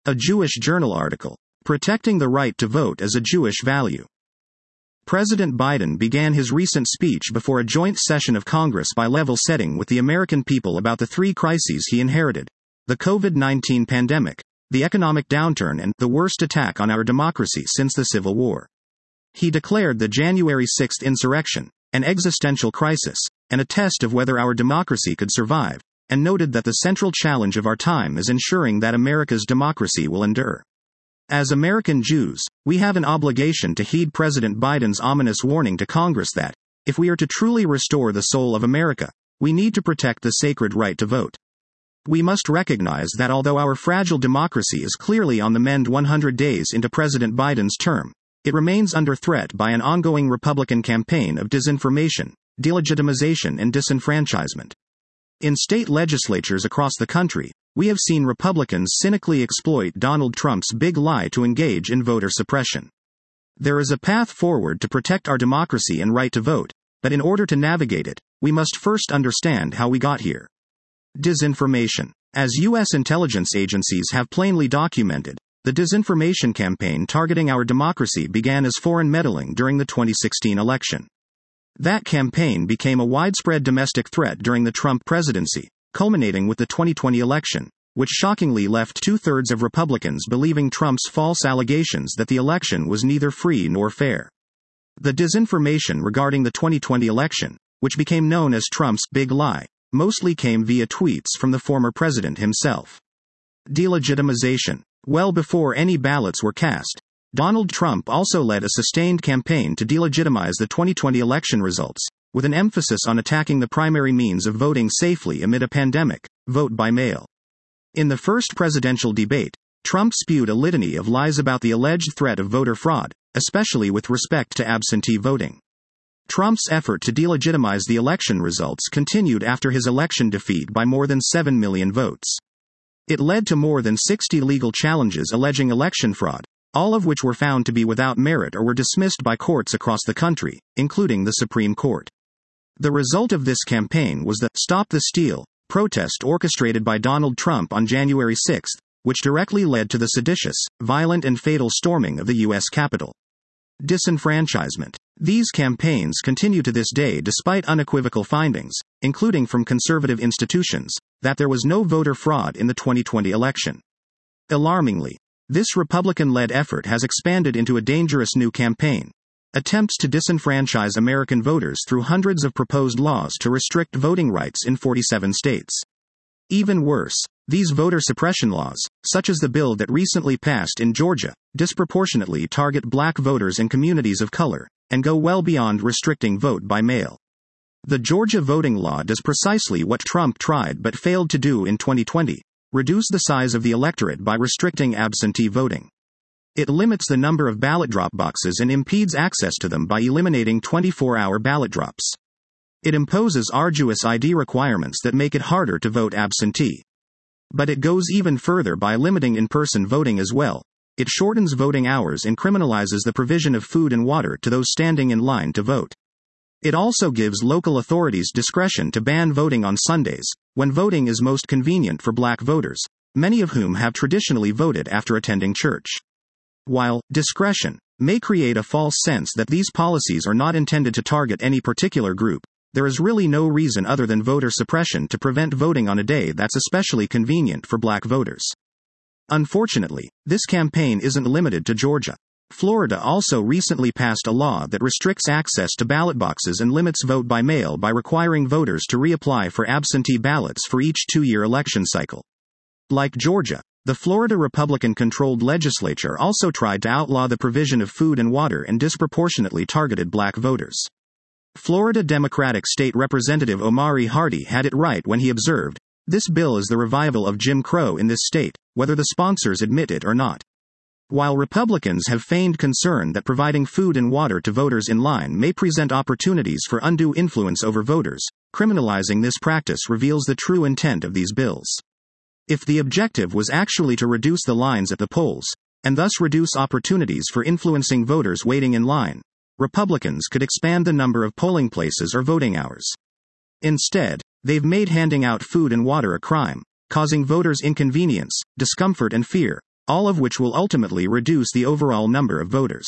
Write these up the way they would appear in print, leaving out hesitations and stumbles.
A Jewish Journal article. Protecting the right to vote as a Jewish value. President Biden began his recent speech before a joint session of Congress by level setting with the American people about the three crises he inherited: the COVID-19 pandemic, the economic downturn, and the worst attack on our democracy since the Civil War. He declared the January 6th insurrection an existential crisis, and a test of whether our democracy could survive, and noted that the central challenge of our time is ensuring that America's democracy will endure. As American Jews, we have an obligation to heed President Biden's ominous warning to Congress that, if we are to truly restore the soul of America, we need to protect the sacred right to vote. We must recognize that although our fragile democracy is clearly on the mend 100 days into President Biden's term, it remains under threat by an ongoing Republican campaign of disinformation, delegitimization, and disenfranchisement. In state legislatures across the country, we have seen Republicans cynically exploit Donald Trump's big lie to engage in voter suppression. There is a path forward to protect our democracy and right to vote, but in order to navigate it, we must first understand how we got here. Disinformation. As U.S. intelligence agencies have plainly documented, the disinformation campaign targeting our democracy began as foreign meddling during the 2016 election. That campaign became a widespread domestic threat during the Trump presidency, culminating with the 2020 election, which shockingly left 2/3 of Republicans believing Trump's false allegations that the election was neither free nor fair. The disinformation regarding the 2020 election, which became known as Trump's big lie, mostly came via tweets from the former president himself. Delegitimization. Well before any ballots were cast, Donald Trump also led a sustained campaign to delegitimize the 2020 election results, with an emphasis on attacking the primary means of voting safely amid a pandemic: vote by mail. In the first presidential debate, Trump spewed a litany of lies about the alleged threat of voter fraud, especially with respect to absentee voting. Trump's effort to delegitimize the election results continued after his election defeat by more than 7 million votes. It led to more than 60 legal challenges alleging election fraud, all of which were found to be without merit or were dismissed by courts across the country, including the Supreme Court. The result of this campaign was the "Stop the Steal" protest orchestrated by Donald Trump on January 6, which directly led to the seditious, violent, and fatal storming of the U.S. Capitol. Disenfranchisement. These campaigns continue to this day despite unequivocal findings, including from conservative institutions, that there was no voter fraud in the 2020 election. Alarmingly, this Republican-led effort has expanded into a dangerous new campaign: attempts to disenfranchise American voters through hundreds of proposed laws to restrict voting rights in 47 states. Even worse, these voter suppression laws, such as the bill that recently passed in Georgia, disproportionately target black voters and communities of color, and go well beyond restricting vote by mail. The Georgia voting law does precisely what Trump tried but failed to do in 2020: reduce the size of the electorate by restricting absentee voting. It limits the number of ballot drop boxes and impedes access to them by eliminating 24-hour ballot drops. It imposes arduous ID requirements that make it harder to vote absentee. But it goes even further by limiting in-person voting as well. It shortens voting hours and criminalizes the provision of food and water to those standing in line to vote. It also gives local authorities discretion to ban voting on Sundays, when voting is most convenient for black voters, many of whom have traditionally voted after attending church. While discretion may create a false sense that these policies are not intended to target any particular group, there is really no reason other than voter suppression to prevent voting on a day that's especially convenient for black voters. Unfortunately, this campaign isn't limited to Georgia. Florida also recently passed a law that restricts access to ballot boxes and limits vote by mail by requiring voters to reapply for absentee ballots for each 2-year election cycle. Like Georgia, the Florida Republican-controlled legislature also tried to outlaw the provision of food and water and disproportionately targeted black voters. Florida Democratic State Representative Omari Hardy had it right when he observed, "This bill is the revival of Jim Crow in this state, whether the sponsors admit it or not." While Republicans have feigned concern that providing food and water to voters in line may present opportunities for undue influence over voters, criminalizing this practice reveals the true intent of these bills. If the objective was actually to reduce the lines at the polls, and thus reduce opportunities for influencing voters waiting in line, Republicans could expand the number of polling places or voting hours. Instead, they've made handing out food and water a crime, causing voters inconvenience, discomfort, and fear, all of which will ultimately reduce the overall number of voters.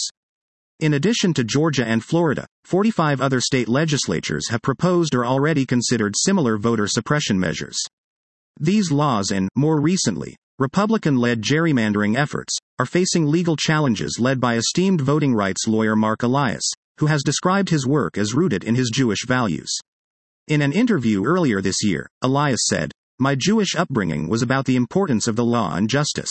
In addition to Georgia and Florida, 45 other state legislatures have proposed or already considered similar voter suppression measures. These laws and, more recently, Republican-led gerrymandering efforts are facing legal challenges led by esteemed voting rights lawyer Mark Elias, who has described his work as rooted in his Jewish values. In an interview earlier this year, Elias said, "My Jewish upbringing was about the importance of the law and justice.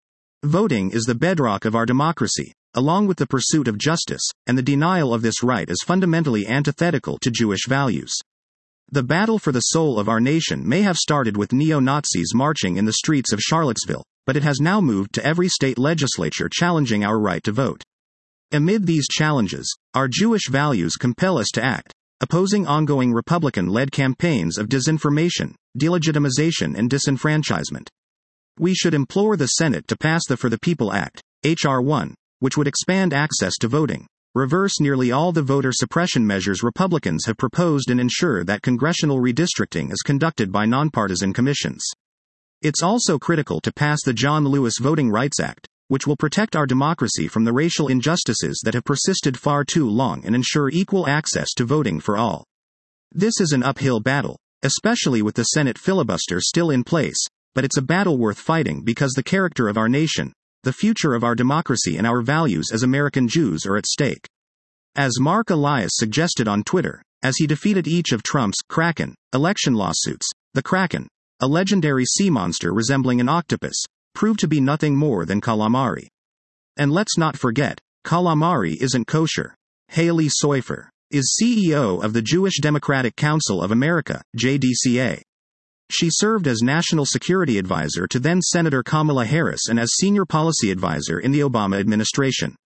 Voting is the bedrock of our democracy, along with the pursuit of justice, and the denial of this right is fundamentally antithetical to Jewish values. The battle for the soul of our nation may have started with neo-Nazis marching in the streets of Charlottesville, but it has now moved to every state legislature challenging our right to vote. Amid these challenges, our Jewish values compel us to act, opposing ongoing Republican-led campaigns of disinformation, delegitimization and disenfranchisement. We should implore the Senate to pass the For the People Act, H.R. 1, which would expand access to voting, reverse nearly all the voter suppression measures Republicans have proposed and ensure that congressional redistricting is conducted by nonpartisan commissions. It's also critical to pass the John Lewis Voting Rights Act, which will protect our democracy from the racial injustices that have persisted far too long and ensure equal access to voting for all. This is an uphill battle, especially with the Senate filibuster still in place, but it's a battle worth fighting because the character of our nation, the future of our democracy and our values as American Jews are at stake." As Mark Elias suggested on Twitter, as he defeated each of Trump's Kraken election lawsuits, the Kraken, a legendary sea monster resembling an octopus, proved to be nothing more than calamari. And let's not forget, calamari isn't kosher. Haley Soifer is CEO of the Jewish Democratic Council of America, JDCA. She served as National Security Advisor to then-Senator Kamala Harris and as Senior Policy Advisor in the Obama administration.